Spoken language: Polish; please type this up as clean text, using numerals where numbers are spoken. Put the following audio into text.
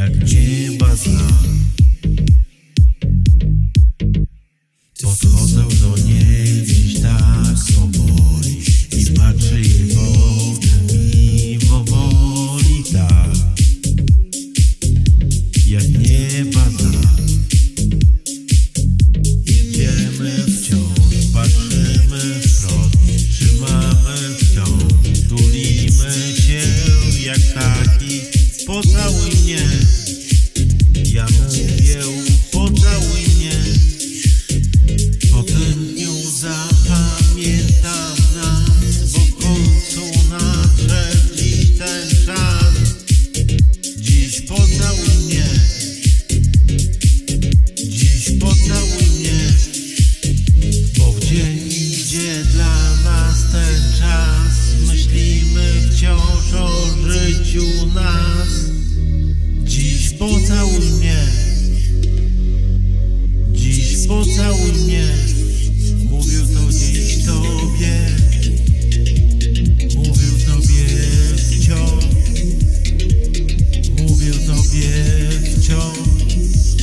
jak nieba znam. Podchodzę do niej dziś tak powoli i patrzę jej w oczy mimowoli, tak jak nieba znam. Idziemy wciąż, patrzymy wprost, trzymamy wciąż, tulimy się jak taki. Pocałuj mnie, ja mówię, pocałuj mnie. Po tym dniu zapamiętam nas, bo w końcu nadszedł dziś ten czas. Dziś pocałuj mnie, dziś pocałuj mnie, bo w dzień idzie dla nas ten czas. Myślimy wciąż o życiu nas. Dziś pocałuj mnie, dziś pocałuj mnie. Mówił to dziś tobie, mówił tobie wciąż, mówił tobie wciąż.